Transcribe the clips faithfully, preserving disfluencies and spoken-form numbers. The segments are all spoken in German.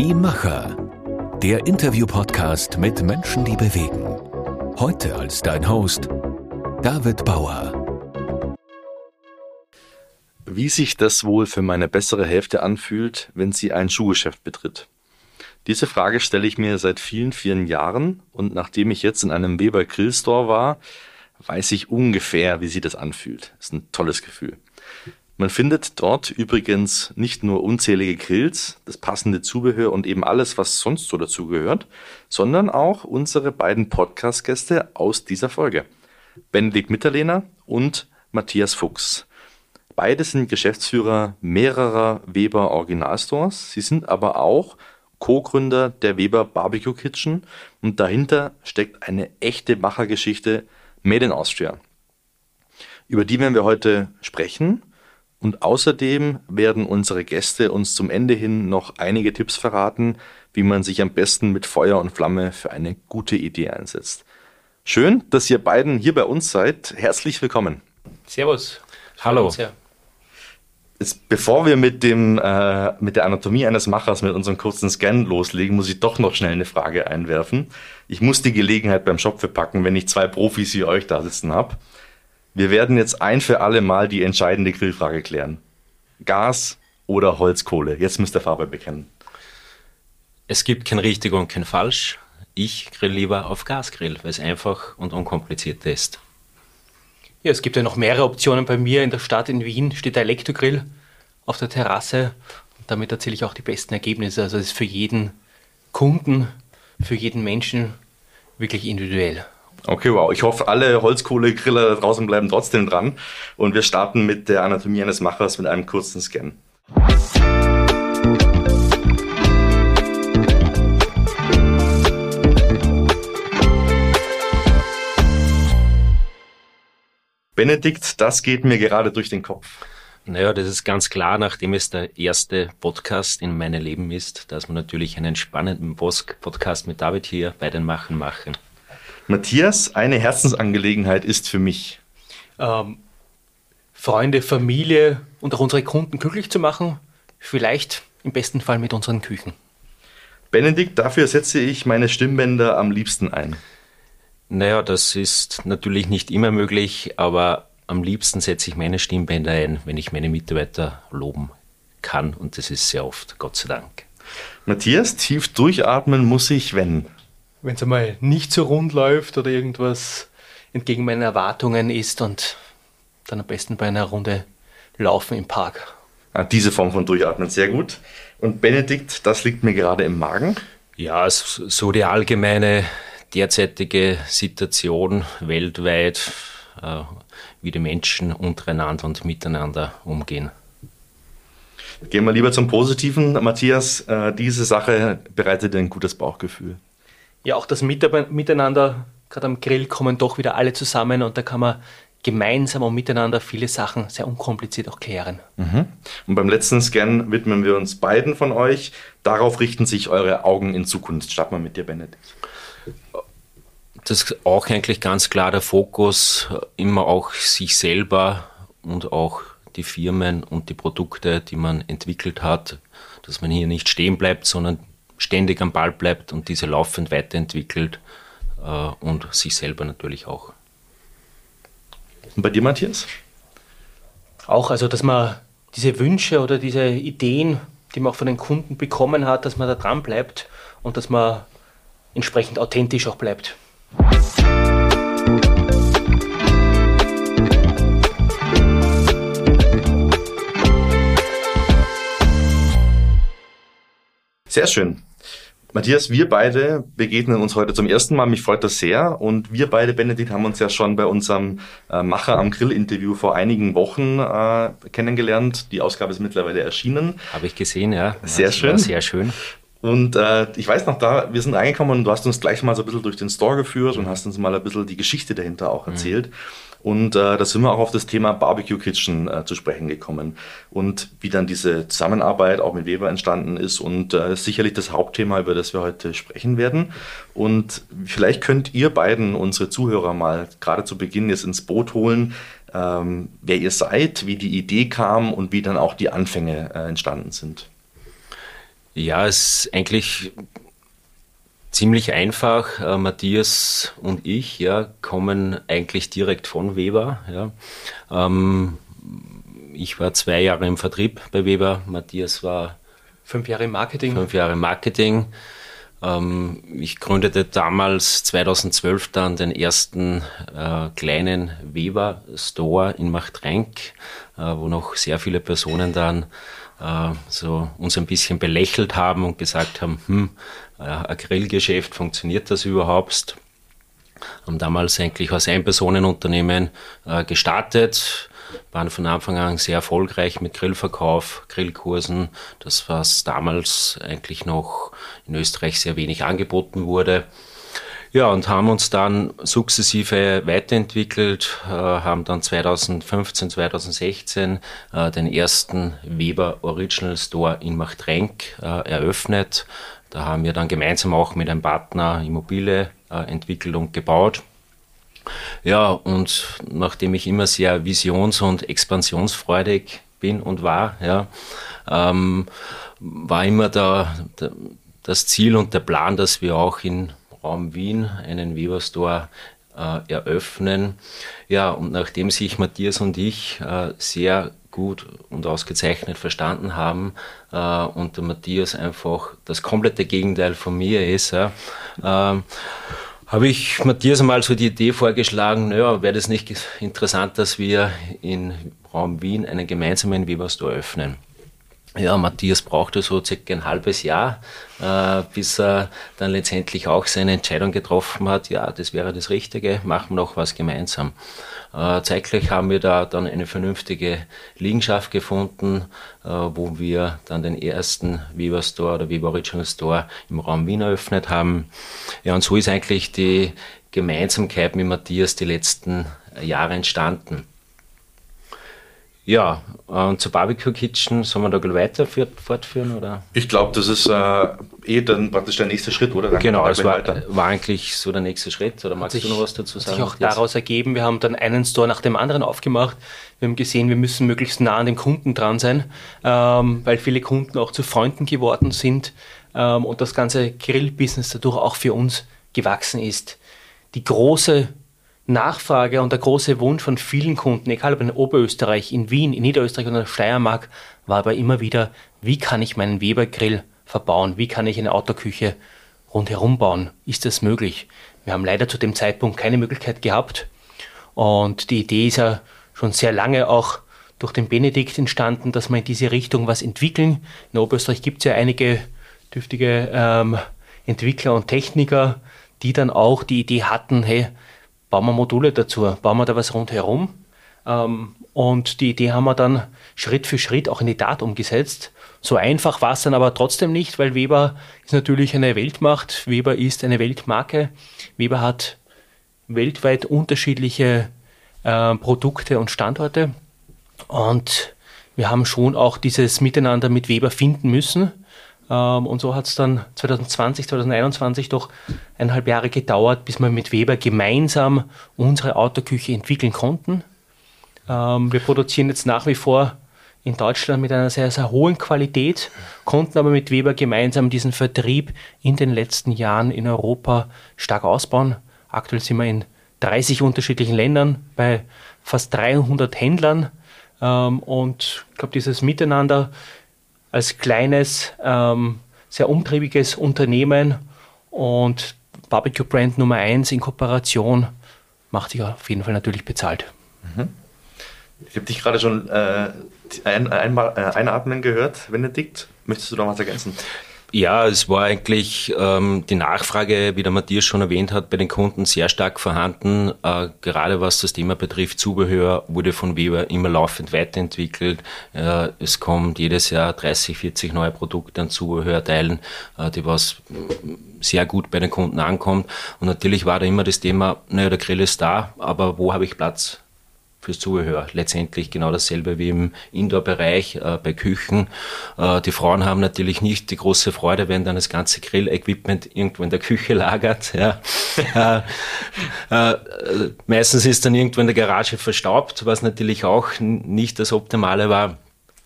Die Macher. Der Interview-Podcast mit Menschen, die bewegen. Heute als dein Host David Bauer. Wie sich das wohl für meine bessere Hälfte anfühlt, wenn sie ein Schuhgeschäft betritt? Diese Frage stelle ich mir seit vielen, vielen Jahren, und nachdem ich jetzt in einem Weber Grill Store war, weiß ich ungefähr, wie sich das anfühlt. Das ist ein tolles Gefühl. Man findet dort übrigens nicht nur unzählige Grills, das passende Zubehör und eben alles, was sonst so dazu gehört, sondern auch unsere beiden Podcast-Gäste aus dieser Folge. Benedikt Mitterlehner und Matthias Fuchs. Beide sind Geschäftsführer mehrerer Weber Originalstores. Sie sind aber auch Co-Gründer der Weber Barbecue Kitchen und dahinter steckt eine echte Machergeschichte Made in Austria. Über die werden wir heute sprechen. Und außerdem werden unsere Gäste uns zum Ende hin noch einige Tipps verraten, wie man sich am besten mit Feuer und Flamme für eine gute Idee einsetzt. Schön, dass ihr beiden hier bei uns seid. Herzlich willkommen. Servus. Hallo. Jetzt, bevor wir mit, dem, äh, mit der Anatomie eines Machers, mit unserem kurzen Scan loslegen, muss ich doch noch schnell eine Frage einwerfen. Ich muss die Gelegenheit beim Schopfe packen, wenn ich zwei Profis wie euch da sitzen habe. Wir werden jetzt ein für alle Mal die entscheidende Grillfrage klären. Gas oder Holzkohle? Jetzt müsst ihr Farbe bekennen. Es gibt kein richtig und kein falsch. Ich grill lieber auf Gasgrill, weil es einfach und unkompliziert ist. Ja, es gibt ja noch mehrere Optionen. Bei mir in der Stadt in Wien steht der Elektrogrill auf der Terrasse. Und damit erziele ich auch die besten Ergebnisse. Also es ist für jeden Kunden, für jeden Menschen wirklich individuell. Okay, wow. Ich hoffe, alle Holzkohlegriller da draußen bleiben trotzdem dran. Und wir starten mit der Anatomie eines Machers mit einem kurzen Scan. Benedikt, das geht mir gerade durch den Kopf. Naja, das ist ganz klar, nachdem es der erste Podcast in meinem Leben ist, dass wir natürlich einen spannenden Podcast mit David hier bei den Machern machen. Matthias, eine Herzensangelegenheit ist für mich. Ähm, Freunde, Familie und auch unsere Kunden glücklich zu machen. Vielleicht im besten Fall mit unseren Küchen. Benedikt, dafür setze ich meine Stimmbänder am liebsten ein. Naja, das ist natürlich nicht immer möglich, aber am liebsten setze ich meine Stimmbänder ein, wenn ich meine Mitarbeiter loben kann. Und das ist sehr oft, Gott sei Dank. Matthias, tief durchatmen muss ich, wenn... Wenn es einmal nicht so rund läuft oder irgendwas entgegen meinen Erwartungen ist, und dann am besten bei einer Runde laufen im Park. Ah, diese Form von Durchatmen, sehr gut. Und Benedikt, das liegt mir gerade im Magen. Ja, so die allgemeine derzeitige Situation weltweit, äh, wie die Menschen untereinander und miteinander umgehen. Gehen wir lieber zum Positiven. Matthias, äh, diese Sache bereitet dir ein gutes Bauchgefühl. Ja, auch das Miteinander, gerade am Grill kommen doch wieder alle zusammen und da kann man gemeinsam und miteinander viele Sachen sehr unkompliziert auch klären. Mhm. Und beim letzten Scan widmen wir uns beiden von euch. Darauf richten sich eure Augen in Zukunft. Starten wir mit dir, Benedikt. Das ist auch eigentlich ganz klar der Fokus, immer auch sich selber und auch die Firmen und die Produkte, die man entwickelt hat, dass man hier nicht stehen bleibt, sondern ständig am Ball bleibt und diese laufend weiterentwickelt äh, und sich selber natürlich auch. Und bei dir, Matthias? Auch, also dass man diese Wünsche oder diese Ideen, die man auch von den Kunden bekommen hat, dass man da dran bleibt und dass man entsprechend authentisch auch bleibt. Sehr schön. Matthias, wir beide begegnen uns heute zum ersten Mal. Mich freut das sehr. Und wir beide, Benedikt, haben uns ja schon bei unserem äh, Macher am Grill-Interview vor einigen Wochen äh, kennengelernt. Die Ausgabe ist mittlerweile erschienen. Habe ich gesehen, ja. Sehr das schön. War sehr schön. Und äh, ich weiß noch, da wir sind reingekommen und du hast uns gleich mal so ein bisschen durch den Store geführt und hast uns mal ein bisschen die Geschichte dahinter auch erzählt. Mhm. Und äh, da sind wir auch auf das Thema Barbecue Kitchen äh, zu sprechen gekommen und wie dann diese Zusammenarbeit auch mit Weber entstanden ist und äh, sicherlich das Hauptthema, über das wir heute sprechen werden. Und vielleicht könnt ihr beiden unsere Zuhörer mal gerade zu Beginn jetzt ins Boot holen, ähm, wer ihr seid, wie die Idee kam und wie dann auch die Anfänge äh, entstanden sind. Ja, es ist eigentlich ziemlich einfach. Äh, Matthias und ich ja, kommen eigentlich direkt von Weber. Ja. Ähm, ich war zwei Jahre im Vertrieb bei Weber, Matthias war fünf Jahre im Marketing. Fünf Jahre im Marketing. Ähm, ich gründete damals zweitausendzwölf dann den ersten äh, kleinen Weber-Store in Machtrenk, äh, wo noch sehr viele Personen dann äh, so uns ein bisschen belächelt haben und gesagt haben, hm, äh, ein Grillgeschäft, funktioniert das überhaupt? Haben damals eigentlich als Ein-Personen-Unternehmen äh, gestartet, waren von Anfang an sehr erfolgreich mit Grillverkauf, Grillkursen, das was damals eigentlich noch in Österreich sehr wenig angeboten wurde. Ja, und haben uns dann sukzessive weiterentwickelt, äh, haben dann zweitausendfünfzehn, zweitausendsechzehn äh, den ersten Weber Original Store in Machtrenk äh, eröffnet. Da haben wir dann gemeinsam auch mit einem Partner Immobilie äh, entwickelt und gebaut. Ja, und nachdem ich immer sehr visions- und expansionsfreudig bin und war, ja, ähm, war immer da, da, das Ziel und der Plan, dass wir auch in Raum Wien einen Weber Store äh, eröffnen. Ja, und nachdem sich Matthias und ich äh, sehr gut und ausgezeichnet verstanden haben äh, und der Matthias einfach das komplette Gegenteil von mir ist, ja, äh, habe ich Matthias einmal so die Idee vorgeschlagen, naja, wäre das nicht interessant, dass wir in Raum Wien einen gemeinsamen Weber Store öffnen. Ja, Matthias brauchte so circa ein halbes Jahr, äh, bis er dann letztendlich auch seine Entscheidung getroffen hat, ja, das wäre das Richtige, machen wir noch was gemeinsam. Äh, zeitgleich haben wir da dann eine vernünftige Liegenschaft gefunden, äh, wo wir dann den ersten Weber Store oder Weber Original Store im Raum Wien eröffnet haben. Ja, und so ist eigentlich die Gemeinsamkeit mit Matthias die letzten Jahre entstanden. Ja, und zur Barbecue Kitchen, sollen wir da gleich weiter fortführen? Oder? Ich glaube, das ist äh, eh dann praktisch der nächste Schritt, oder? Dann genau, es war, war eigentlich so der nächste Schritt. Oder magst sich, du noch was dazu sagen? Hat sich auch Matthias? Daraus ergeben, wir haben dann einen Store nach dem anderen aufgemacht. Wir haben gesehen, wir müssen möglichst nah an dem Kunden dran sein, ähm, weil viele Kunden auch zu Freunden geworden sind ähm, und das ganze Grillbusiness dadurch auch für uns gewachsen ist. Die große Nachfrage und der große Wunsch von vielen Kunden, egal ob in Oberösterreich, in Wien, in Niederösterreich oder in der Steiermark, war aber immer wieder, wie kann ich meinen Weber-Grill verbauen? Wie kann ich eine Autoküche rundherum bauen? Ist das möglich? Wir haben leider zu dem Zeitpunkt keine Möglichkeit gehabt und die Idee ist ja schon sehr lange auch durch den Benedikt entstanden, dass wir in diese Richtung was entwickeln. In Oberösterreich gibt es ja einige dürftige ähm, Entwickler und Techniker, die dann auch die Idee hatten, hey, bauen wir Module dazu, bauen wir da was rundherum. Ähm, und die Idee haben wir dann Schritt für Schritt auch in die Tat umgesetzt. So einfach war es dann aber trotzdem nicht, weil Weber ist natürlich eine Weltmacht. Weber ist eine Weltmarke. Weber hat weltweit unterschiedliche äh, Produkte und Standorte. Und wir haben schon auch dieses Miteinander mit Weber finden müssen. Und so hat es dann zwanzig zwanzig, zwanzig einundzwanzig doch eineinhalb Jahre gedauert, bis wir mit Weber gemeinsam unsere Autoküche entwickeln konnten. Wir produzieren jetzt nach wie vor in Deutschland mit einer sehr, sehr hohen Qualität, konnten aber mit Weber gemeinsam diesen Vertrieb in den letzten Jahren in Europa stark ausbauen. Aktuell sind wir in dreißig unterschiedlichen Ländern bei fast dreihundert Händlern. Und ich glaube, dieses Miteinander als kleines, ähm, sehr umtriebiges Unternehmen und Barbecue-Brand Nummer eins in Kooperation macht sich auf jeden Fall natürlich bezahlt. Mhm. Ich habe dich gerade schon äh, ein, einmal äh, einatmen gehört, Benedikt. Möchtest du noch was ergänzen? Ja, es war eigentlich ähm, die Nachfrage, wie der Matthias schon erwähnt hat, bei den Kunden sehr stark vorhanden. Äh, gerade was das Thema betrifft, Zubehör wurde von Weber immer laufend weiterentwickelt. Äh, es kommt jedes Jahr dreißig, vierzig neue Produkte an Zubehörteilen, äh, die was sehr gut bei den Kunden ankommt. Und natürlich war da immer das Thema, naja, der Grill ist da, aber wo habe ich Platz fürs Zubehör? Letztendlich genau dasselbe wie im Indoor-Bereich, äh, bei Küchen. Äh, die Frauen haben natürlich nicht die große Freude, wenn dann das ganze Grill-Equipment irgendwo in der Küche lagert. Ja. äh, äh, meistens ist dann irgendwo in der Garage verstaubt, was natürlich auch nicht das Optimale war.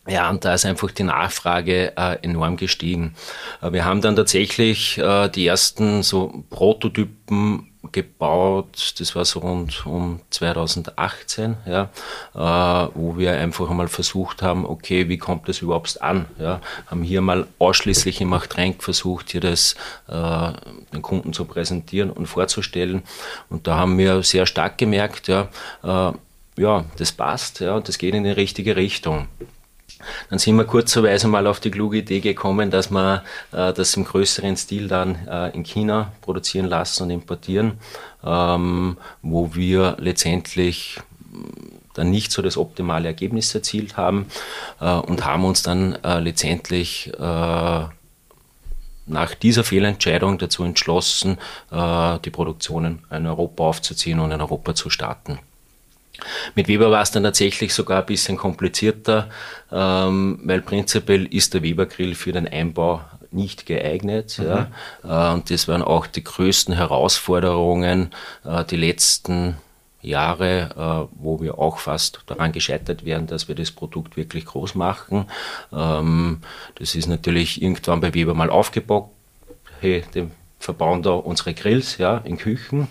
Ja, und da ist einfach die Nachfrage äh, enorm gestiegen. Äh, wir haben dann tatsächlich äh, die ersten so Prototypen gebaut, das war so rund um zweitausendachtzehn, ja, äh, wo wir einfach einmal versucht haben, okay, wie kommt das überhaupt an? Ja, haben hier mal ausschließlich im Machtrenk versucht, hier das äh, den Kunden zu präsentieren und vorzustellen. Und da haben wir sehr stark gemerkt, ja, äh, ja, das passt, ja, das geht in die richtige Richtung. Dann sind wir kurzerweise mal auf die kluge Idee gekommen, dass wir äh, das im größeren Stil dann äh, in China produzieren lassen und importieren, ähm, wo wir letztendlich dann nicht so das optimale Ergebnis erzielt haben äh, und haben uns dann äh, letztendlich äh, nach dieser Fehlentscheidung dazu entschlossen, äh, die Produktionen in Europa aufzuziehen und in Europa zu starten. Mit Weber war es dann tatsächlich sogar ein bisschen komplizierter, ähm, weil prinzipiell ist der Weber-Grill für den Einbau nicht geeignet. Mhm. Ja. Äh, und das waren auch die größten Herausforderungen äh, die letzten Jahre, äh, wo wir auch fast daran gescheitert wären, dass wir das Produkt wirklich groß machen. Ähm, das ist natürlich irgendwann bei Weber mal aufgebaut. Hey, wir verbauen da unsere Grills, ja, in Küchen.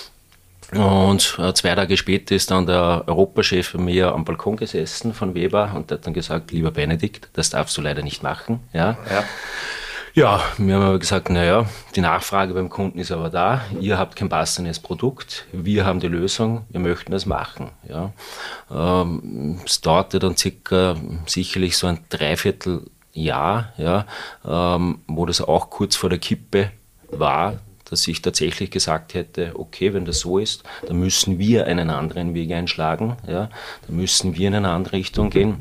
Und äh, zwei Tage später ist dann der Europachef bei mir am Balkon gesessen von Weber und der hat dann gesagt, lieber Benedikt, das darfst du leider nicht machen. Ja, ja. Ja, wir haben aber gesagt, naja, die Nachfrage beim Kunden ist aber da, ihr habt kein passendes Produkt, wir haben die Lösung, wir möchten das machen. Ja. Ähm, es dauerte dann circa sicherlich so ein Dreivierteljahr, ja, ähm, wo das auch kurz vor der Kippe war, dass ich tatsächlich gesagt hätte, okay, wenn das so ist, dann müssen wir einen anderen Weg einschlagen, ja, dann müssen wir in eine andere Richtung gehen.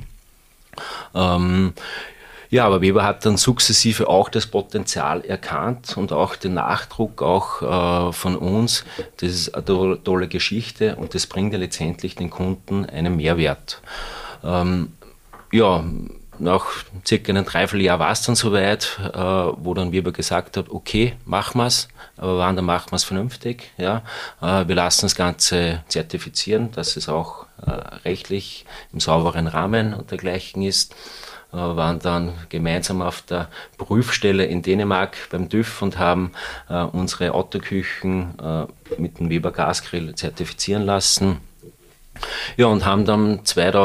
Ähm, ja, aber Weber hat dann sukzessive auch das Potenzial erkannt und auch den Nachdruck auch äh, von uns. Das ist eine to- tolle Geschichte und das bringt ja letztendlich den Kunden einen Mehrwert. Ähm, ja, nach circa einem Dreivierteljahr war es dann soweit, äh, wo dann Weber gesagt hat, okay, machen wir es, aber wann, dann machen wir es vernünftig. Ja? Äh, wir lassen das Ganze zertifizieren, dass es auch äh, rechtlich im sauberen Rahmen und dergleichen ist. Äh, waren dann gemeinsam auf der Prüfstelle in Dänemark beim TÜV und haben äh, unsere Autoküchen äh, mit dem Weber Gasgrill zertifizieren lassen. Ja, und haben dann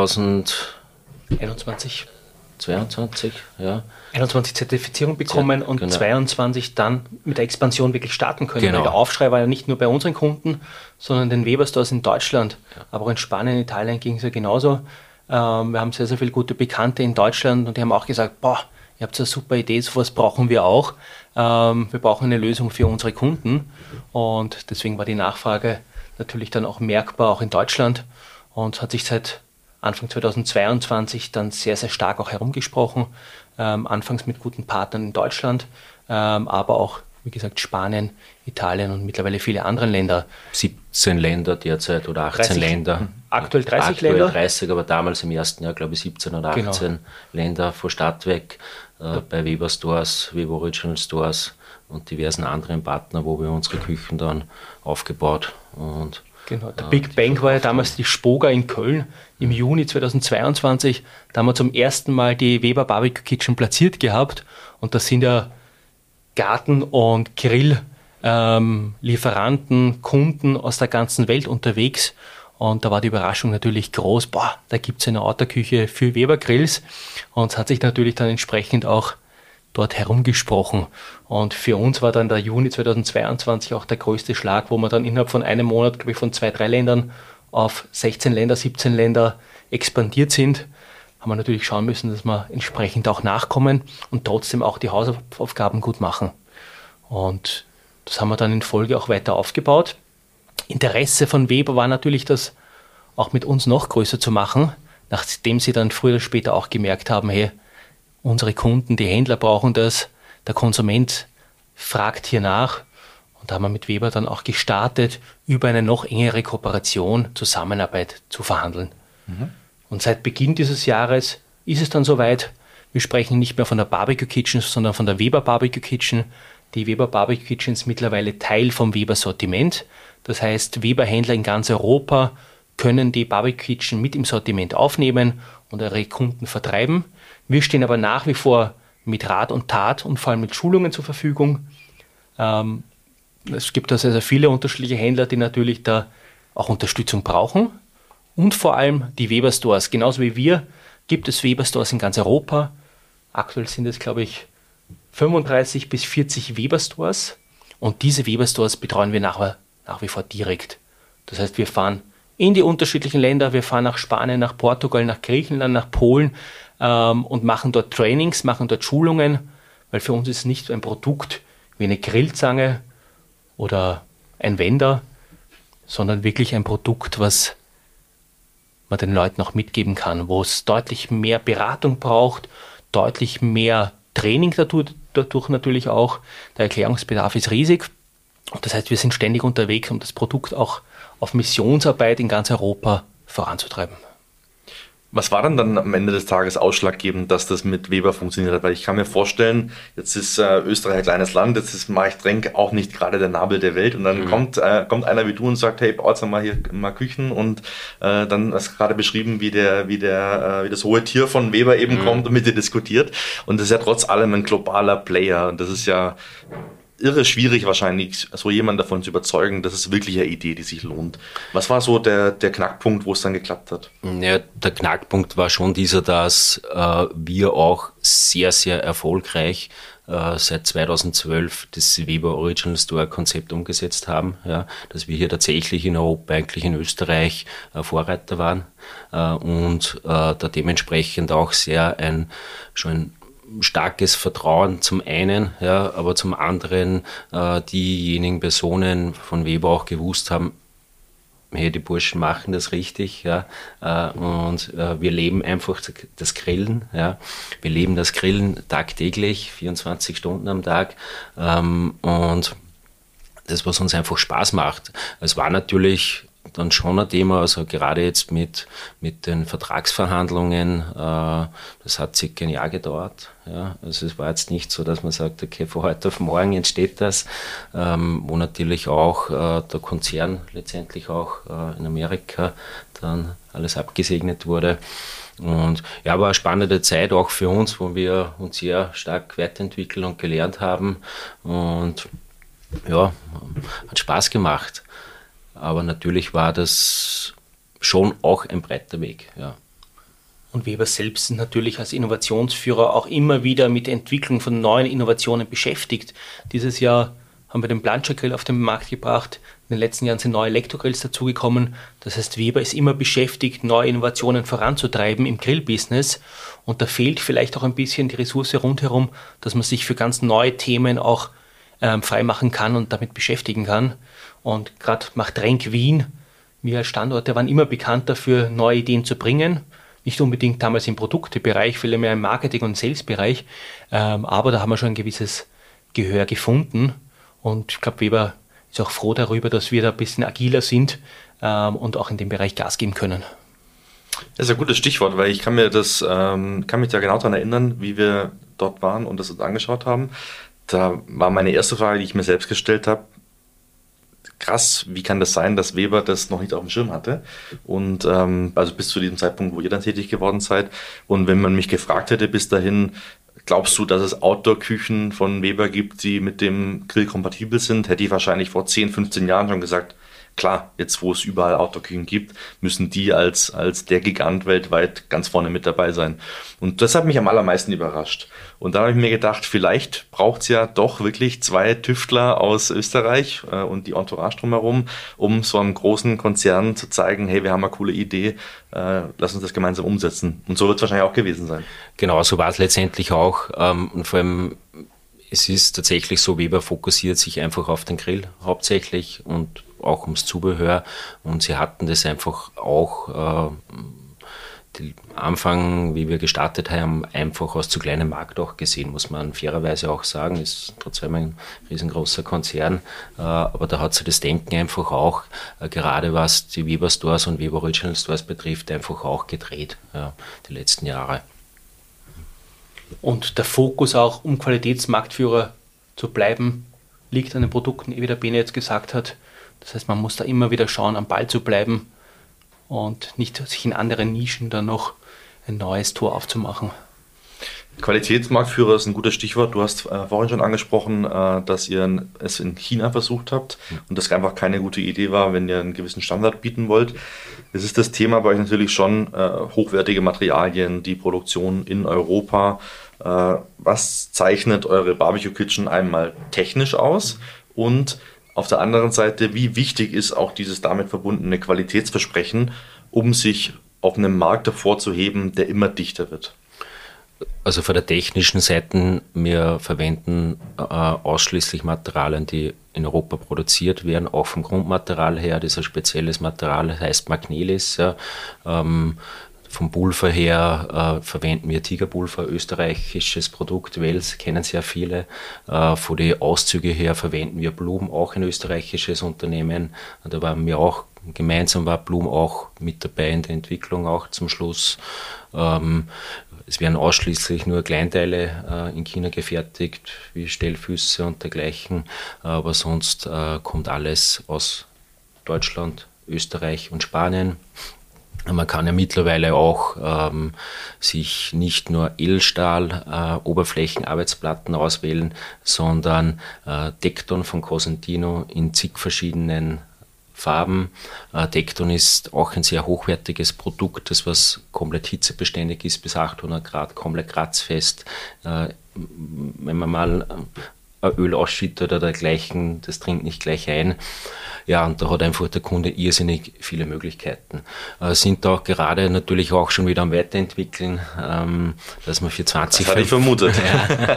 zweitausendeinundzwanzig zweiundzwanzig, ja. einundzwanzig Zertifizierung bekommen und genau. zweiundzwanzig dann mit der Expansion wirklich starten können. Genau. Weil der Aufschrei war ja nicht nur bei unseren Kunden, sondern den Weber-Stores in Deutschland. Ja. Aber auch in Spanien, Italien ging es ja genauso. Ähm, wir haben sehr, sehr viele gute Bekannte in Deutschland und die haben auch gesagt, boah, ihr habt so eine super Idee, sowas brauchen wir auch. Ähm, wir brauchen eine Lösung für unsere Kunden. Und deswegen war die Nachfrage natürlich dann auch merkbar, auch in Deutschland. Und hat sich seit Anfang zweitausendzweiundzwanzig dann sehr, sehr stark auch herumgesprochen. Ähm, anfangs mit guten Partnern in Deutschland, ähm, aber auch, wie gesagt, Spanien, Italien und mittlerweile viele andere Länder. siebzehn Länder derzeit oder achtzehn dreißig, Länder. Aktuell dreißig aktuell Länder. dreißig, aber damals im ersten Jahr, glaube ich, siebzehn oder achtzehn genau. Länder von Stadt weg, äh, bei Weber Stores, Weber Original Stores und diversen anderen Partnern, wo wir unsere Küchen dann aufgebaut und Genau, der Big Bang war ja damals die Spoga in Köln im Juni zweitausendzweiundzwanzig. Da haben wir zum ersten Mal die Weber Barbecue Kitchen platziert gehabt und das sind ja Garten- und Grill-Lieferanten, ähm, Kunden aus der ganzen Welt unterwegs und da war die Überraschung natürlich groß, boah, da gibt es eine Autoküche für Weber Grills und es hat sich natürlich dann entsprechend auch dort herumgesprochen. Und für uns war dann der Juni zweitausendzweiundzwanzig auch der größte Schlag, wo wir dann innerhalb von einem Monat, glaube ich, von zwei, drei Ländern auf sechzehn Länder, siebzehn Länder expandiert sind. Haben wir natürlich schauen müssen, dass wir entsprechend auch nachkommen und trotzdem auch die Hausaufgaben gut machen. Und das haben wir dann in Folge auch weiter aufgebaut. Interesse von Weber war natürlich, das auch mit uns noch größer zu machen, nachdem sie dann früher oder später auch gemerkt haben, hey, unsere Kunden, die Händler brauchen das, der Konsument fragt hier nach. Und da haben wir mit Weber dann auch gestartet, über eine noch engere Kooperation, Zusammenarbeit zu verhandeln. Mhm. Und seit Beginn dieses Jahres ist es dann soweit, wir sprechen nicht mehr von der Barbecue Kitchen, sondern von der Weber Barbecue Kitchen. Die Weber Barbecue Kitchen ist mittlerweile Teil vom Weber Sortiment. Das heißt, Weber-Händler in ganz Europa können die Barbecue Kitchen mit im Sortiment aufnehmen und ihre Kunden vertreiben. Wir stehen aber nach wie vor mit Rat und Tat und vor allem mit Schulungen zur Verfügung. Ähm, es gibt da sehr, sehr viele unterschiedliche Händler, die natürlich da auch Unterstützung brauchen. Und vor allem die Weber-Stores. Genauso wie wir gibt es Weber-Stores in ganz Europa. Aktuell sind es, glaube ich, fünfunddreißig bis vierzig Weber-Stores. Und diese Weber-Stores betreuen wir nach, nach wie vor direkt. Das heißt, wir fahren in die unterschiedlichen Länder. Wir fahren nach Spanien, nach Portugal, nach Griechenland, nach Polen ähm, und machen dort Trainings, machen dort Schulungen. Weil für uns ist nicht ein Produkt wie eine Grillzange oder ein Wender, sondern wirklich ein Produkt, was man den Leuten auch mitgeben kann, wo es deutlich mehr Beratung braucht, deutlich mehr Training dadurch, dadurch natürlich auch. Der Erklärungsbedarf ist riesig. Und das heißt, wir sind ständig unterwegs, um das Produkt auch auf Missionsarbeit in ganz Europa voranzutreiben. Was war denn dann am Ende des Tages ausschlaggebend, dass das mit Weber funktioniert hat? Weil ich kann mir vorstellen, jetzt ist äh, Österreich ein kleines Land, jetzt ist Marchtrenk auch nicht gerade der Nabel der Welt und dann mhm. kommt, äh, kommt einer wie du und sagt, hey, baut mal hier mal Küchen und äh, dann hast du gerade beschrieben, wie der, wie der, äh, wie das hohe Tier von Weber eben mhm. kommt und mit dir diskutiert. Und das ist ja trotz allem ein globaler Player und das ist ja irre schwierig wahrscheinlich, so jemanden davon zu überzeugen, das ist wirklich eine Idee, die sich lohnt. Was war so der, der Knackpunkt, wo es dann geklappt hat? Ja, der Knackpunkt war schon dieser, dass äh, wir auch sehr, sehr erfolgreich äh, seit zweitausendzwölf das Weber Original Store Konzept umgesetzt haben, ja, dass wir hier tatsächlich in Europa, eigentlich in Österreich äh, Vorreiter waren äh, und äh, da dementsprechend auch sehr ein schon ein starkes Vertrauen zum einen, ja, aber zum anderen äh, diejenigen Personen von Weber auch gewusst haben, hey, die Burschen machen das richtig, ja, äh, und äh, wir leben einfach das Grillen, ja, wir leben das Grillen tagtäglich, vierundzwanzig Stunden am Tag, ähm, und das, was uns einfach Spaß macht. Es war natürlich dann schon ein Thema, also gerade jetzt mit, mit den Vertragsverhandlungen, äh, das hat circa ein Jahr gedauert. Ja. Also es war jetzt nicht so, dass man sagt, okay, von heute auf morgen entsteht das, ähm, wo natürlich auch äh, der Konzern letztendlich auch äh, in Amerika dann alles abgesegnet wurde. Und ja, war eine spannende Zeit auch für uns, wo wir uns sehr stark weiterentwickelt und gelernt haben und ja, hat Spaß gemacht. Aber natürlich war das schon auch ein breiter Weg. Ja. Und Weber selbst sind natürlich als Innovationsführer auch immer wieder mit der Entwicklung von neuen Innovationen beschäftigt. Dieses Jahr haben wir den Planscher-Grill auf den Markt gebracht. In den letzten Jahren sind neue Elektrogrills dazugekommen. Das heißt, Weber ist immer beschäftigt, neue Innovationen voranzutreiben im Grillbusiness. Und da fehlt vielleicht auch ein bisschen die Ressource rundherum, dass man sich für ganz neue Themen auch ähm, freimachen kann und damit beschäftigen kann. Und gerade Marchtrenk Wien, wir als Standorte waren immer bekannt dafür, neue Ideen zu bringen. Nicht unbedingt damals im Produktebereich, vielmehr mehr im Marketing- und Salesbereich. Ähm, aber da haben wir schon ein gewisses Gehör gefunden. Und ich glaube, Weber ist auch froh darüber, dass wir da ein bisschen agiler sind ähm, und auch in dem Bereich Gas geben können. Das ist ein gutes Stichwort, weil ich kann mir das, ähm, kann mich da genau daran erinnern, wie wir dort waren und das uns angeschaut haben. Da war meine erste Frage, die ich mir selbst gestellt habe, krass, wie kann das sein, dass Weber das noch nicht auf dem Schirm hatte? Und ähm, also bis zu diesem Zeitpunkt, wo ihr dann tätig geworden seid. Und wenn man mich gefragt hätte bis dahin, glaubst du, dass es Outdoor-Küchen von Weber gibt, die mit dem Grill kompatibel sind, hätte ich wahrscheinlich vor zehn, fünfzehn Jahren schon gesagt, klar, jetzt wo es überall Outdoor-Küchen gibt, müssen die als, als der Gigant weltweit ganz vorne mit dabei sein. Und das hat mich am allermeisten überrascht. Und dann habe ich mir gedacht, vielleicht braucht es ja doch wirklich zwei Tüftler aus Österreich äh, und die Entourage drumherum, um so einem großen Konzern zu zeigen, hey, wir haben eine coole Idee, äh, lass uns das gemeinsam umsetzen. Und so wird es wahrscheinlich auch gewesen sein. Genau, so war es letztendlich auch. Ähm, und vor allem, es ist tatsächlich so, Weber fokussiert sich einfach auf den Grill hauptsächlich und auch ums Zubehör, und sie hatten das einfach auch äh, die Anfang, wie wir gestartet haben, einfach aus zu kleinem Markt auch gesehen, muss man fairerweise auch sagen, ist trotzdem ein riesengroßer Konzern, äh, aber da hat sich das Denken einfach auch, äh, gerade was die Weber Stores und Weber Original Stores betrifft, einfach auch gedreht, ja, die letzten Jahre. Und der Fokus auch, um Qualitätsmarktführer zu bleiben, liegt an den Produkten, wie der Bene jetzt gesagt hat. Das heißt, man muss da immer wieder schauen, am Ball zu bleiben und nicht sich in anderen Nischen dann noch ein neues Tor aufzumachen. Qualitätsmarktführer ist ein gutes Stichwort. Du hast äh, vorhin schon angesprochen, äh, dass ihr es in China versucht habt und das einfach keine gute Idee war, wenn ihr einen gewissen Standard bieten wollt. Es ist das Thema bei euch natürlich schon äh, hochwertige Materialien, die Produktion in Europa. Äh, was zeichnet eure Barbecue Kitchen einmal technisch aus? Und auf der anderen Seite, wie wichtig ist auch dieses damit verbundene Qualitätsversprechen, um sich auf einem Markt hervorzuheben, der immer dichter wird? Also von der technischen Seite, wir verwenden äh, ausschließlich Materialien, die in Europa produziert werden, auch vom Grundmaterial her. Das ist ein spezielles Material, das heißt Magnelis. Ja. Ähm, vom Pulver her äh, verwenden wir Tigerpulver, österreichisches Produkt, Wels, kennen sehr viele. Äh, von den Auszügen her verwenden wir Blum, auch ein österreichisches Unternehmen. Da waren wir auch gemeinsam, war Blum auch mit dabei in der Entwicklung, auch zum Schluss. Ähm, Es werden ausschließlich nur Kleinteile äh, in China gefertigt, wie Stellfüße und dergleichen, aber sonst äh, kommt alles aus Deutschland, Österreich und Spanien. Man kann ja mittlerweile auch ähm, sich nicht nur Edelstahl-Oberflächenarbeitsplatten äh, auswählen, sondern äh, Dekton von Cosentino in zig verschiedenen Farben. Äh, Dekton ist auch ein sehr hochwertiges Produkt, das was komplett hitzebeständig ist, bis achthundert Grad, komplett kratzfest. Äh, wenn man mal ein Öl ausschüttet oder dergleichen, das dringt nicht gleich ein. Ja, und da hat einfach der Kunde irrsinnig viele Möglichkeiten. Äh, sind da auch gerade natürlich auch schon wieder am Weiterentwickeln, ähm, dass man für zwanzig... Das hatte ich vermutet. Ja,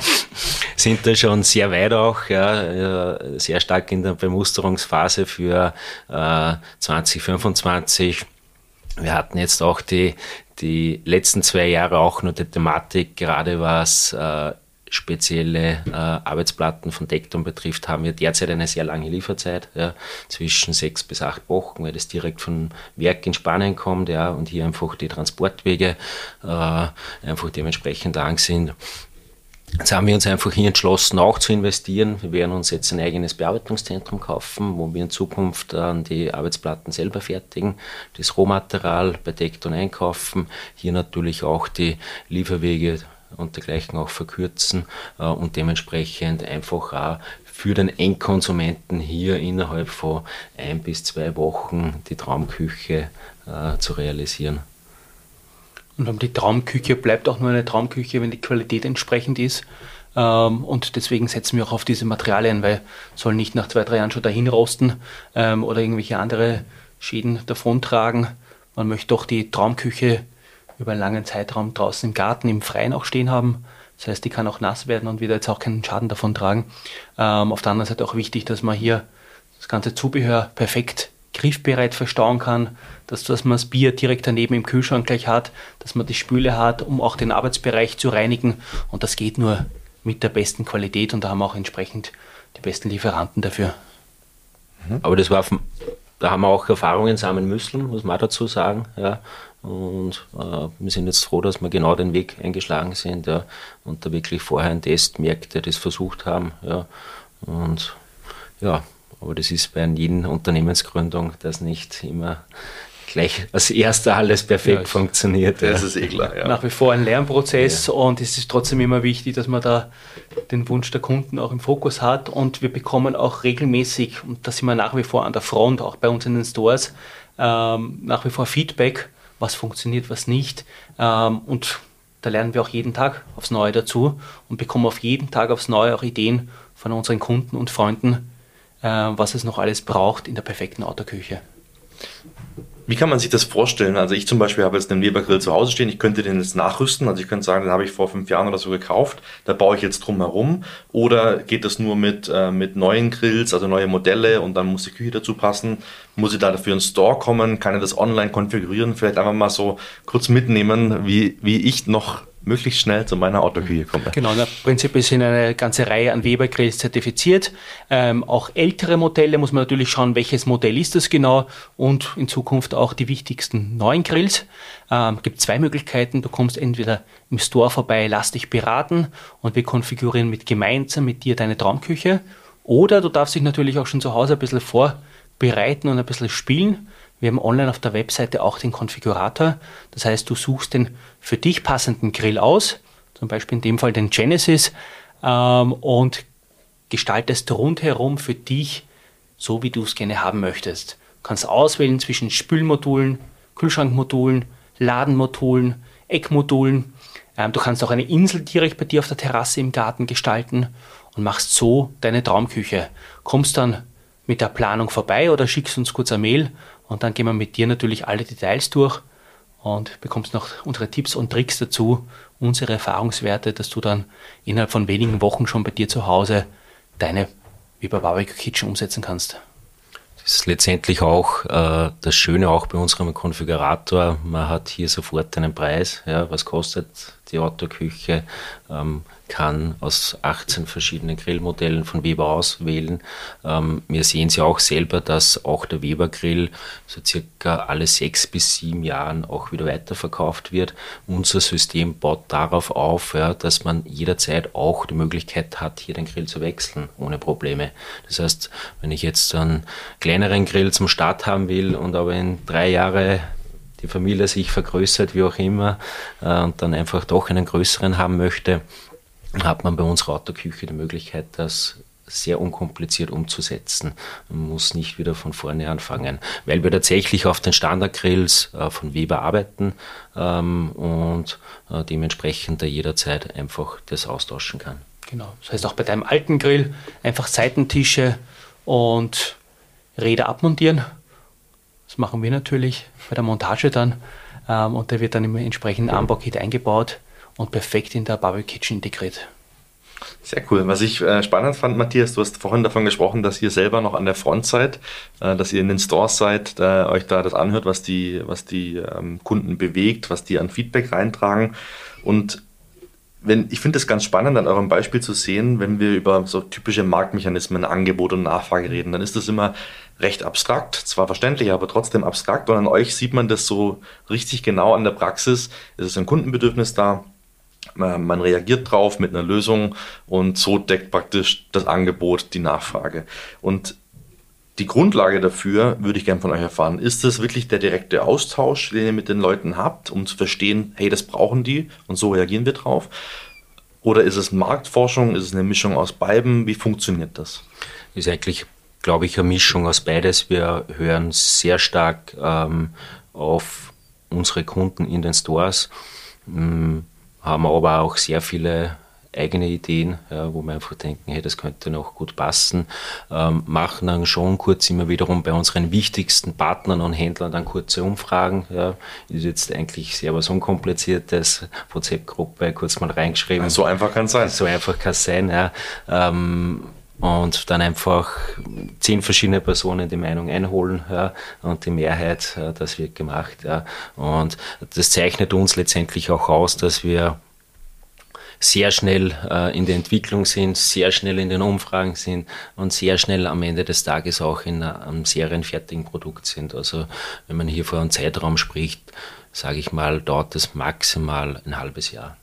sind da schon sehr weit auch, ja, sehr stark in der Bemusterungsphase für äh, zwanzig fünfundzwanzig. Wir hatten jetzt auch die, die letzten zwei Jahre auch nur die Thematik, gerade was äh, spezielle äh, Arbeitsplatten von Dekton betrifft, haben wir derzeit eine sehr lange Lieferzeit, ja, zwischen sechs bis acht Wochen, weil das direkt vom Werk in Spanien kommt, ja, und hier einfach die Transportwege äh, einfach dementsprechend lang sind. Jetzt haben wir uns einfach hier entschlossen, auch zu investieren. Wir werden uns jetzt ein eigenes Bearbeitungszentrum kaufen, wo wir in Zukunft dann die Arbeitsplatten selber fertigen, das Rohmaterial bei Dekton einkaufen, hier natürlich auch die Lieferwege und dergleichen auch verkürzen äh, und dementsprechend einfach auch für den Endkonsumenten hier innerhalb von ein bis zwei Wochen die Traumküche äh, zu realisieren. Und die Traumküche bleibt auch nur eine Traumküche, wenn die Qualität entsprechend ist. Ähm, und deswegen setzen wir auch auf diese Materialien, weil soll nicht nach zwei, drei Jahren schon dahin rosten ähm, oder irgendwelche andere Schäden davontragen. Man möchte doch die Traumküche über einen langen Zeitraum draußen im Garten, im Freien auch stehen haben. Das heißt, die kann auch nass werden und wieder jetzt auch keinen Schaden davon tragen. Ähm, auf der anderen Seite auch wichtig, dass man hier das ganze Zubehör perfekt griffbereit verstauen kann, dass, dass man das Bier direkt daneben im Kühlschrank gleich hat, dass man die Spüle hat, um auch den Arbeitsbereich zu reinigen. Und das geht nur mit der besten Qualität und da haben wir auch entsprechend die besten Lieferanten dafür. Aber das war, da haben wir auch Erfahrungen sammeln müssen, muss man dazu sagen, ja. Und äh, wir sind jetzt froh, dass wir genau den Weg eingeschlagen sind, ja, und da wirklich vorher einen Testmärkte das versucht haben. Ja. Und ja, aber das ist bei jeder Unternehmensgründung, dass nicht immer gleich als erster alles perfekt ja, funktioniert. Das ja. ist eh klar, ja. Nach wie vor ein Lernprozess, ja. Und es ist trotzdem immer wichtig, dass man da den Wunsch der Kunden auch im Fokus hat und wir bekommen auch regelmäßig, und da sind wir nach wie vor an der Front, auch bei uns in den Stores, ähm, nach wie vor Feedback, was funktioniert, was nicht, ähm, und da lernen wir auch jeden Tag aufs Neue dazu und bekommen auf jeden Tag aufs Neue auch Ideen von unseren Kunden und Freunden, äh, was es noch alles braucht in der perfekten Autoküche. Wie kann man sich das vorstellen? Also ich zum Beispiel habe jetzt einen Weber-Grill zu Hause stehen, ich könnte den jetzt nachrüsten, also ich könnte sagen, den habe ich vor fünf Jahren oder so gekauft, da baue ich jetzt drum herum, oder geht das nur mit, äh, mit neuen Grills, also neue Modelle und dann muss die Küche dazu passen? Muss ich da dafür in den Store kommen? Kann ich das online konfigurieren? Vielleicht einfach mal so kurz mitnehmen, wie, wie ich noch möglichst schnell zu meiner Autoküche komme. Genau, im Prinzip sind eine ganze Reihe an Weber-Grills zertifiziert. Ähm, auch ältere Modelle muss man natürlich schauen, welches Modell ist das genau, und in Zukunft auch die wichtigsten neuen Grills. Ähm, gibt zwei Möglichkeiten. Du kommst entweder im Store vorbei, lass dich beraten und wir konfigurieren mit gemeinsam mit dir deine Traumküche, oder du darfst dich natürlich auch schon zu Hause ein bisschen vorbereiten und ein bisschen spielen. Wir haben online auf der Webseite auch den Konfigurator. Das heißt, du suchst den für dich passenden Grill aus, zum Beispiel in dem Fall den Genesis, ähm, und gestaltest rundherum für dich so, wie du es gerne haben möchtest. Du kannst auswählen zwischen Spülmodulen, Kühlschrankmodulen, Ladenmodulen, Eckmodulen. Ähm, du kannst auch eine Insel direkt bei dir auf der Terrasse im Garten gestalten und machst so deine Traumküche. Kommst dann mit der Planung vorbei oder schickst uns kurz eine Mail und dann gehen wir mit dir natürlich alle Details durch und bekommst noch unsere Tipps und Tricks dazu, unsere Erfahrungswerte, dass du dann innerhalb von wenigen Wochen schon bei dir zu Hause deine Weber Barbecue Kitchen umsetzen kannst. Das ist letztendlich auch äh, das Schöne auch bei unserem Konfigurator. Man hat hier sofort einen Preis. Ja, was kostet die Outdoor-Küche? Ähm, kann aus achtzehn verschiedenen Grillmodellen von Weber auswählen. Ähm, wir sehen sie auch selber, dass auch der Weber Grill so circa alle sechs bis sieben Jahren auch wieder weiterverkauft wird. Unser System baut darauf auf, ja, dass man jederzeit auch die Möglichkeit hat, hier den Grill zu wechseln, ohne Probleme. Das heißt, wenn ich jetzt einen kleineren Grill zum Start haben will und aber in drei Jahre die Familie sich vergrößert, wie auch immer, äh, und dann einfach doch einen größeren haben möchte, hat man bei unserer Outdoor-Küche die Möglichkeit, das sehr unkompliziert umzusetzen. Man muss nicht wieder von vorne anfangen, weil wir tatsächlich auf den Standardgrills äh, von Weber arbeiten ähm, und äh, dementsprechend da jederzeit einfach das austauschen kann. Genau, das heißt auch bei deinem alten Grill einfach Seitentische und Räder abmontieren. Das machen wir natürlich bei der Montage dann ähm, und der wird dann im entsprechenden Anbaukit eingebaut und perfekt in der Barbecue Kitchen integriert. Sehr cool. Was ich äh, spannend fand, Matthias, du hast vorhin davon gesprochen, dass ihr selber noch an der Front seid, äh, dass ihr in den Stores seid, äh, euch da das anhört, was die, was die ähm, Kunden bewegt, was die an Feedback reintragen. Und wenn, ich finde es ganz spannend, an eurem Beispiel zu sehen, wenn wir über so typische Marktmechanismen, Angebot und Nachfrage reden, dann ist das immer recht abstrakt, zwar verständlich, aber trotzdem abstrakt. Und an euch sieht man das so richtig genau an der Praxis. Es ist ein Kundenbedürfnis da. Man reagiert drauf mit einer Lösung und so deckt praktisch das Angebot die Nachfrage. Und die Grundlage dafür würde ich gerne von euch erfahren. Ist das wirklich der direkte Austausch, den ihr mit den Leuten habt, um zu verstehen, hey, das brauchen die und so reagieren wir drauf? Oder ist es Marktforschung, ist es eine Mischung aus beiden? Wie funktioniert das? Ist eigentlich, glaube ich, eine Mischung aus beides. Wir hören sehr stark ähm, auf unsere Kunden in den Stores, ähm, haben aber auch sehr viele eigene Ideen, ja, wo wir einfach denken, hey, das könnte noch gut passen, ähm, machen dann schon kurz immer wiederum bei unseren wichtigsten Partnern und Händlern dann kurze Umfragen, ja, ist jetzt eigentlich sehr was Unkompliziertes, WhatsApp-Gruppe kurz mal reingeschrieben. So einfach kann es sein. So einfach kann es sein, ja. Ähm, und dann einfach zehn verschiedene Personen die Meinung einholen, ja, und die Mehrheit, ja, das wird gemacht. Ja. Und das zeichnet uns letztendlich auch aus, dass wir sehr schnell äh, in der Entwicklung sind, sehr schnell in den Umfragen sind und sehr schnell am Ende des Tages auch in einem serienfertigen Produkt sind. Also wenn man hier von einem Zeitraum spricht, sage ich mal, dauert das maximal ein halbes Jahr.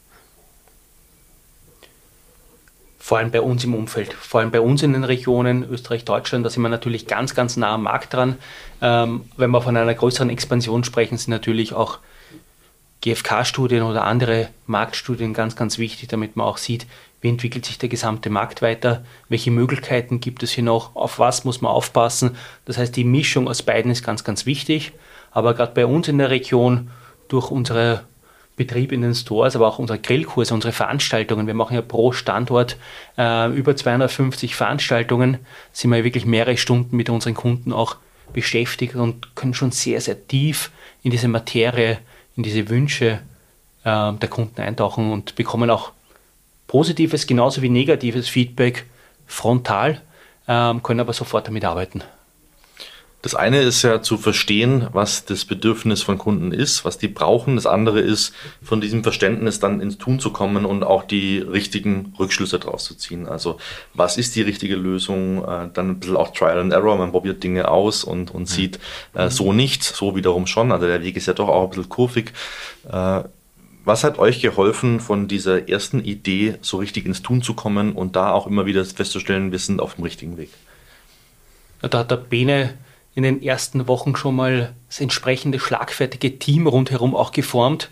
Vor allem bei uns im Umfeld, vor allem bei uns in den Regionen, Österreich, Deutschland, da sind wir natürlich ganz, ganz nah am Markt dran. Ähm, wenn wir von einer größeren Expansion sprechen, sind natürlich auch G F K-Studien oder andere Marktstudien ganz, ganz wichtig, damit man auch sieht, wie entwickelt sich der gesamte Markt weiter, welche Möglichkeiten gibt es hier noch, auf was muss man aufpassen. Das heißt, die Mischung aus beiden ist ganz, ganz wichtig. Aber gerade bei uns in der Region, durch unsere Betrieb in den Stores, aber auch unsere Grillkurse, unsere Veranstaltungen. Wir machen ja pro Standort äh, über zweihundertfünfzig Veranstaltungen, sind wir wirklich mehrere Stunden mit unseren Kunden auch beschäftigt und können schon sehr, sehr tief in diese Materie, in diese Wünsche äh, der Kunden eintauchen und bekommen auch positives genauso wie negatives Feedback frontal, äh, können aber sofort damit arbeiten. Das eine ist ja zu verstehen, was das Bedürfnis von Kunden ist, was die brauchen. Das andere ist, von diesem Verständnis dann ins Tun zu kommen und auch die richtigen Rückschlüsse draus zu ziehen. Also was ist die richtige Lösung? Dann ein bisschen auch Trial and Error. Man probiert Dinge aus und, und sieht äh, so nicht, so wiederum schon. Also der Weg ist ja doch auch ein bisschen kurvig. Äh, was hat euch geholfen, von dieser ersten Idee so richtig ins Tun zu kommen und da auch immer wieder festzustellen, wir sind auf dem richtigen Weg? Ja, da hat der Bene in den ersten Wochen schon mal das entsprechende schlagfertige Team rundherum auch geformt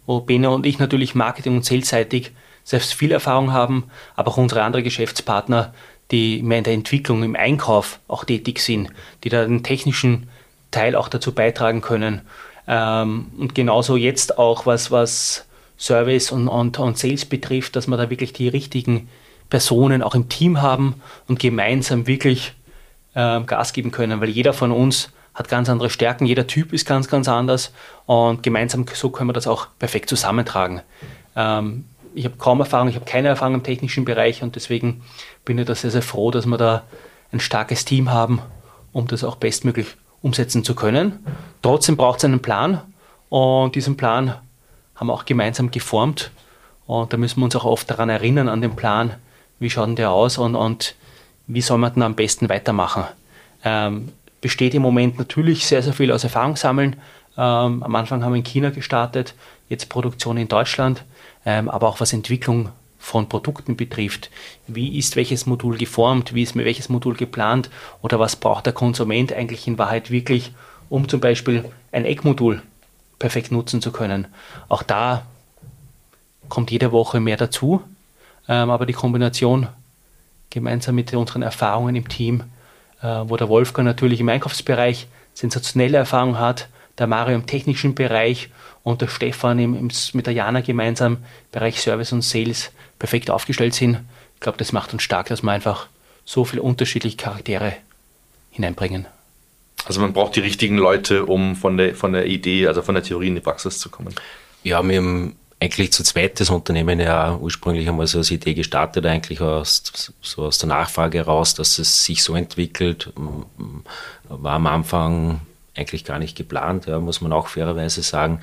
wo Bene und ich natürlich marketing- und salesseitig selbst viel Erfahrung haben, aber auch unsere anderen Geschäftspartner, die mehr in der Entwicklung, im Einkauf auch tätig sind, die da den technischen Teil auch dazu beitragen können. Ähm, und genauso jetzt auch, was, was Service und, und, und Sales betrifft, dass wir da wirklich die richtigen Personen auch im Team haben und gemeinsam wirklich ähm, Gas geben können, weil jeder von uns hat ganz andere Stärken, jeder Typ ist ganz, ganz anders und gemeinsam so können wir das auch perfekt zusammentragen. Ähm, ich habe kaum Erfahrung, ich habe keine Erfahrung im technischen Bereich und deswegen bin ich da sehr, sehr froh, dass wir da ein starkes Team haben, um das auch bestmöglich umsetzen zu können. Trotzdem braucht es einen Plan und diesen Plan haben wir auch gemeinsam geformt und da müssen wir uns auch oft daran erinnern, an den Plan, wie schaut denn der aus und, und wie soll man denn am besten weitermachen. Ähm, besteht im Moment natürlich sehr, sehr viel aus Erfahrung sammeln. Ähm, am Anfang haben wir in China gestartet, jetzt Produktion in Deutschland, ähm, aber auch was Entwicklung von Produkten betrifft. Wie ist welches Modul geformt, wie ist mir welches Modul geplant oder was braucht der Konsument eigentlich in Wahrheit wirklich, um zum Beispiel ein Eckmodul perfekt nutzen zu können. Auch da kommt jede Woche mehr dazu, ähm, aber die Kombination gemeinsam mit unseren Erfahrungen im Team, äh, wo der Wolfgang natürlich im Einkaufsbereich sensationelle Erfahrung hat, der Mario im technischen Bereich und der Stefan im, im, mit der Jana gemeinsam im Bereich Service und Sales perfekt aufgestellt sind. Ich glaube, das macht uns stark, dass wir einfach so viele unterschiedliche Charaktere hineinbringen. Also man braucht die richtigen Leute, um von der, von der Idee, also von der Theorie in die Praxis zu kommen. Ja, wir haben eigentlich zu zweit das Unternehmen ja ursprünglich einmal so als Idee gestartet, eigentlich aus, so aus der Nachfrage heraus, dass es sich so entwickelt. War am Anfang eigentlich gar nicht geplant, ja, muss man auch fairerweise sagen.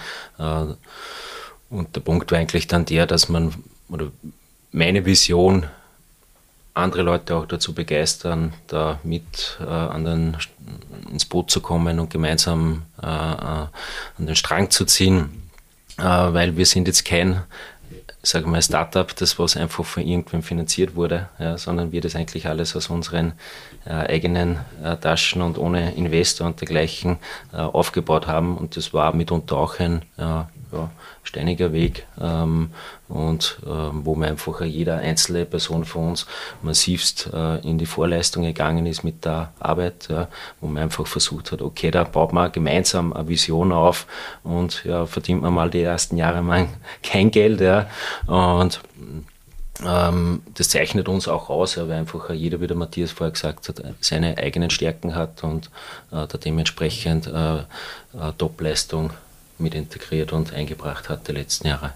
Und der Punkt war eigentlich dann der, dass man, oder meine Vision, andere Leute auch dazu begeistern, da mit äh, an den, ins Boot zu kommen und gemeinsam äh, an den Strang zu ziehen, äh, weil wir sind jetzt kein, sagen wir mal, Startup, das was einfach von irgendwem finanziert wurde, ja, sondern wir das eigentlich alles aus unseren äh, eigenen äh, Taschen und ohne Investor und dergleichen äh, aufgebaut haben und das war mitunter auch ein äh, ja, steiniger Weg ähm, und ähm, wo man einfach jeder einzelne Person von uns massivst äh, in die Vorleistung gegangen ist mit der Arbeit, ja, wo man einfach versucht hat, okay, da baut man gemeinsam eine Vision auf und ja, verdient man mal die ersten Jahre mal kein Geld, ja, und ähm, das zeichnet uns auch aus, ja, weil einfach jeder, wie der Matthias vorher gesagt hat, seine eigenen Stärken hat und äh, da dementsprechend äh, äh, Topleistung mit integriert und eingebracht hat die letzten Jahre.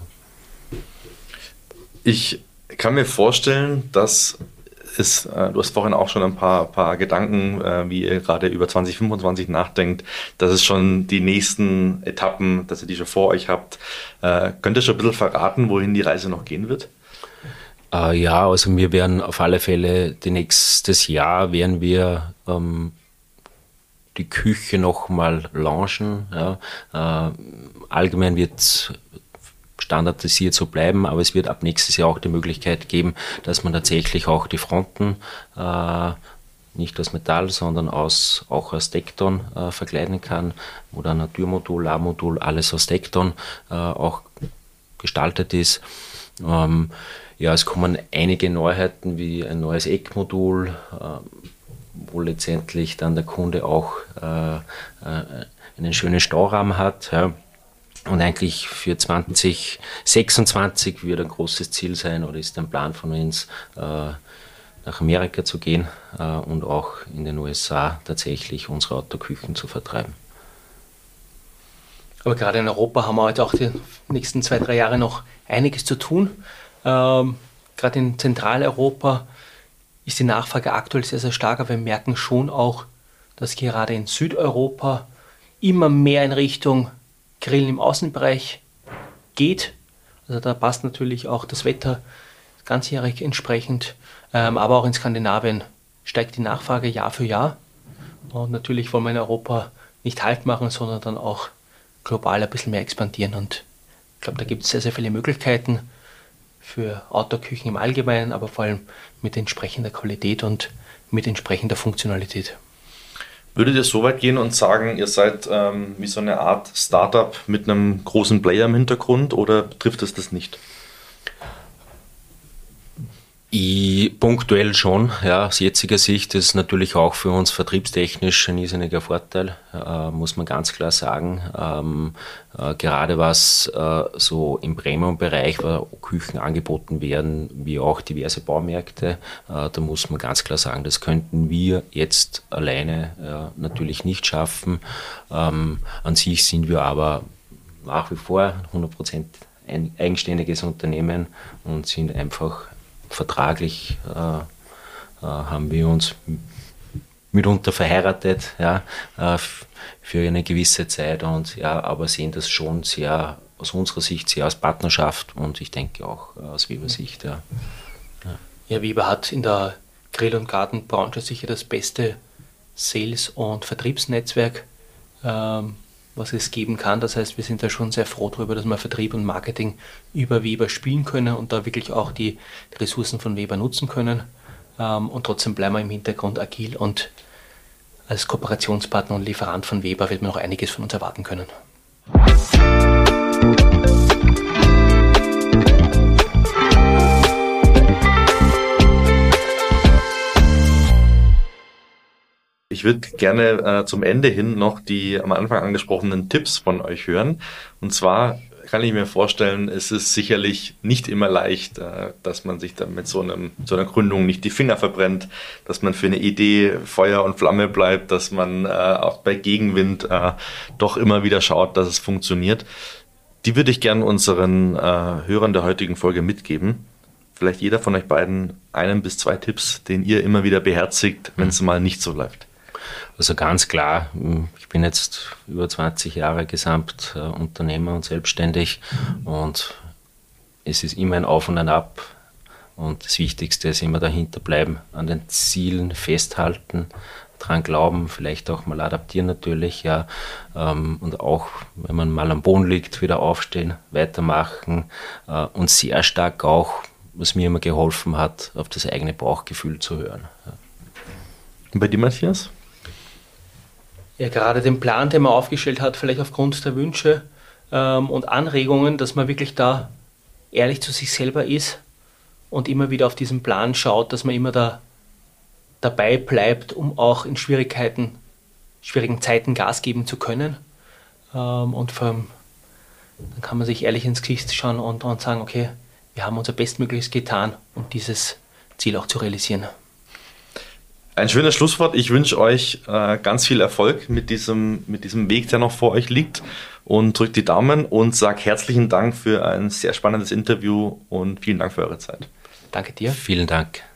Ich kann mir vorstellen, dass es, äh, du hast vorhin auch schon ein paar, paar Gedanken, äh, wie ihr gerade über zwanzig fünfundzwanzig nachdenkt, dass es schon die nächsten Etappen, dass ihr die schon vor euch habt. Äh, könnt ihr schon ein bisschen verraten, wohin die Reise noch gehen wird? Äh, ja, also wir werden auf alle Fälle, die nächstes Jahr werden wir ähm, die Küche nochmal launchen. Ja. Äh, allgemein wird es standardisiert so bleiben, aber es wird ab nächstes Jahr auch die Möglichkeit geben, dass man tatsächlich auch die Fronten äh, nicht aus Metall, sondern aus, auch aus Dekton äh, verkleiden kann, oder ein Türmodul, A-Modul, alles aus Dekton äh, auch gestaltet ist. Ähm, ja, es kommen einige Neuheiten wie ein neues Eckmodul, äh, wo letztendlich dann der Kunde auch äh, äh, einen schönen Staurahmen hat. Ja. Und eigentlich für zwanzig sechsundzwanzig wird ein großes Ziel sein oder ist ein Plan von uns, äh, nach Amerika zu gehen äh, und auch in den U S A tatsächlich unsere Autoküchen zu vertreiben. Aber gerade in Europa haben wir heute auch die nächsten zwei, drei Jahre noch einiges zu tun. Ähm, gerade in Zentraleuropa ist die Nachfrage aktuell sehr, sehr stark, aber wir merken schon auch, dass gerade in Südeuropa immer mehr in Richtung Grillen im Außenbereich geht. Also da passt natürlich auch das Wetter ganzjährig entsprechend, ähm, aber auch in Skandinavien steigt die Nachfrage Jahr für Jahr. Und natürlich wollen wir in Europa nicht Halt machen, sondern dann auch global ein bisschen mehr expandieren. Und ich glaube, da gibt es sehr, sehr viele Möglichkeiten für Outdoor-Küchen im Allgemeinen, aber vor allem mit entsprechender Qualität und mit entsprechender Funktionalität. Würdet ihr so weit gehen und sagen, ihr seid ähm, wie so eine Art Startup mit einem großen Player im Hintergrund oder betrifft es das nicht? Ich, punktuell schon, ja, aus jetziger Sicht ist natürlich auch für uns vertriebstechnisch ein irrsinniger Vorteil, äh, muss man ganz klar sagen. Ähm, äh, gerade was äh, so im Premium-Bereich, wo Küchen angeboten werden, wie auch diverse Baumärkte, äh, da muss man ganz klar sagen, das könnten wir jetzt alleine äh, natürlich nicht schaffen. Ähm, an sich sind wir aber nach wie vor hundert Prozent ein eigenständiges Unternehmen und sind einfach vertraglich äh, äh, haben wir uns mitunter verheiratet, ja, äh, für eine gewisse Zeit und ja, aber sehen das schon sehr aus unserer Sicht sehr als Partnerschaft und ich denke auch aus Weber Sicht. Ja. Ja. Ja, Weber hat in der Grill- und Gartenbranche sicher das beste Sales- und Vertriebsnetzwerk, ähm, was es geben kann. Das heißt, wir sind da schon sehr froh darüber, dass wir Vertrieb und Marketing über Weber spielen können und da wirklich auch die Ressourcen von Weber nutzen können. Und trotzdem bleiben wir im Hintergrund agil und als Kooperationspartner und Lieferant von Weber wird man noch einiges von uns erwarten können. Ich würde gerne äh, zum Ende hin noch die am Anfang angesprochenen Tipps von euch hören. Und zwar kann ich mir vorstellen, es ist sicherlich nicht immer leicht, äh, dass man sich dann mit so, einem, so einer Gründung nicht die Finger verbrennt, dass man für eine Idee Feuer und Flamme bleibt, dass man äh, auch bei Gegenwind äh, doch immer wieder schaut, dass es funktioniert. Die würde ich gerne unseren äh, Hörern der heutigen Folge mitgeben. Vielleicht jeder von euch beiden einen bis zwei Tipps, den ihr immer wieder beherzigt, wenn es mal nicht so läuft. Also ganz klar, ich bin jetzt über zwanzig Jahre gesamt äh, Unternehmer und selbstständig und es ist immer ein Auf und ein Ab und das Wichtigste ist immer dahinter bleiben, an den Zielen festhalten, dran glauben, vielleicht auch mal adaptieren natürlich, ja, ähm, und auch, wenn man mal am Boden liegt, wieder aufstehen, weitermachen äh, und sehr stark auch, was mir immer geholfen hat, auf das eigene Bauchgefühl zu hören. Ja. Und bei dir, Matthias? Ja, gerade den Plan, den man aufgestellt hat, vielleicht aufgrund der Wünsche ähm, und Anregungen, dass man wirklich da ehrlich zu sich selber ist und immer wieder auf diesen Plan schaut, dass man immer da dabei bleibt, um auch in Schwierigkeiten, schwierigen Zeiten Gas geben zu können. Ähm, und vor allem, dann kann man sich ehrlich ins Gesicht schauen und, und sagen, okay, wir haben unser Bestmögliches getan, um dieses Ziel auch zu realisieren. Ein schönes Schlusswort. Ich wünsche euch äh, ganz viel Erfolg mit diesem, mit diesem Weg, der noch vor euch liegt und drückt die Daumen und sage herzlichen Dank für ein sehr spannendes Interview und vielen Dank für eure Zeit. Danke dir. Vielen Dank.